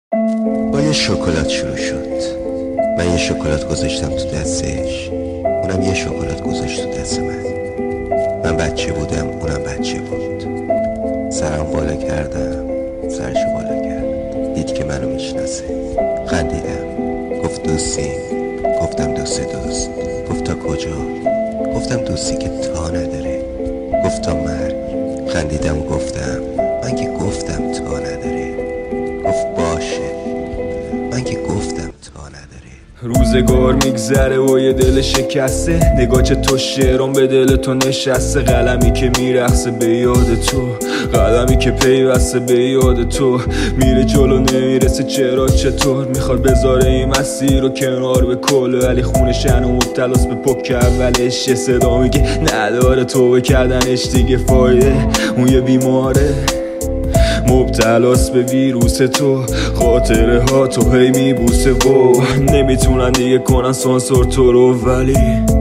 با یه شکلات شروع شد. من یه شکلات گذاشتم تو دستش، اونم یه شکلات گذاشت تو دست من بچه بودم، اونم بچه بود. سرم بالا کردم، سرشو بالا کرد. دید که منو میشناسه. خندیدم. گفت دوستی؟ گفتم دوست. گفت تا کجا؟ گفتم دوستی که تا نداره. گفت تا مرگ. خندیدم و گفتم من که گفتم تا نداره. گفت باشه، من که گفتم تا نداره. روزگار میگذره و یه دل شکسته، نگاه چه تو شعرام به دل تو نشسته. قلمی که میرقصه به یاد تو، قلمی که پیوسته به یاد تو. میره جلو نمیرسه چرا چطور، میخواد بذاره این مسیر رو کنار به کل. ولی خونه شن و مبتلاس به پک اولش. یه صدا میگه نداره توبه کردنش دیگه فایده. اون یه بیماره مبتلاس به ویروس تو، خاطره ها تو هی میبوسه و نمیتونن دیگه کنن سانسور تو رو. ولی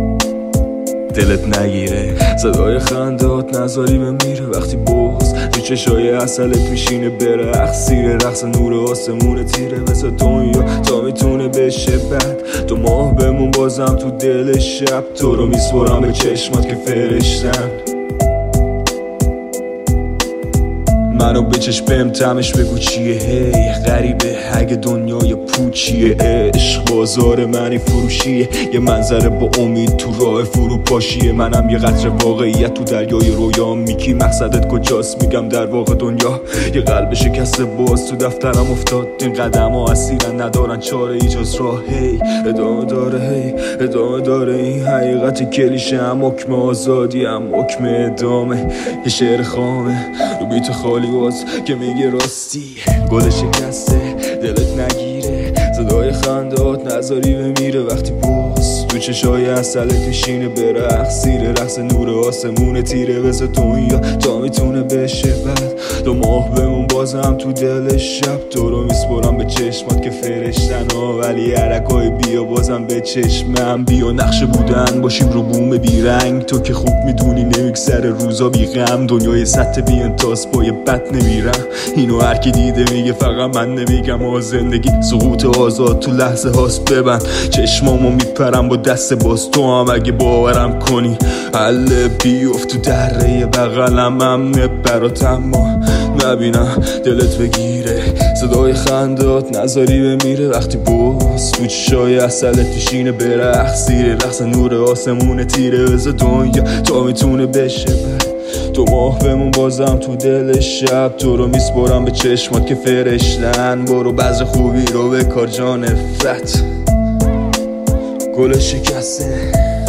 دلت نگیره، صدای خندات نذاری بمیره وقتی باز تو چشای اصلت میشینه برقص. زیر رقص نور آسمون تیره مثل دنیا تا میتونه بشه بد. تو ماه بمون بازم تو دل شب، تو رو میسپرم به چشمات که فرشتن. منو بچش بهم تمش بگو چیه، هی غریبه اگه دنیای پوچیه. عشق بازار منی فروشیه، یه منظره با امید تو راه فروپاشیه. منم یه قطره واقعیت تو دریای رویا. میکی مقصدت کجاست؟ میگم در واقع دنیا. یه قلب شکسته باز تو دفترم افتاد. این قدم ها اسیرن ندارن چاره ایجاز راه. هی ادامه داره، هی ادامه داره این حقیقت کلیشه. هم حکم آزادی هم حکم ادامه. یه شعر خامه رو بیت خالی باز که میگه راستی گل شکسته دلت نگیره. صدای خندات نذاری بمیره وقتی باز تو چشای اصلت میشینه برقص. زیر رقص نور آسمون تیره مثل دنیا تا میتونه بشه بد. دو ماه بمون بازم تو دل شب، تو رو میسپرم به چشمات که فرشتن ها. ولی عرقای بیا بازم به چشمم. بیا نقشه بودن باشیم رو بوم بیرنگ. تو که خوب میدونی نمیگذره روزا بی غم. دنیای سطح بی انتاس با یه بد نمیرم. اینو هر کی دیده میگه فقط من نمیگم. و زندگی سقوط آزاد تو لحظه هاست. ببند چشمامو میپرم با دست باز. تو هم اگه باورم کنی حل بیفت تو دره بغلم. امنه برات اما نبینم دلت بگیره. صدای خندات نذاری بمیره وقتی باز تو چشای اصلت میشینه برقص. زیر رقص نور آسمون تیره بزا دنیا تا میتونه بشه بد. تو ماه بمون بازم تو دل شب، تو رو میسپرم به چشمات که فرشتن. برو بذر خوبی رو به کار جان نفرت. گل شکسته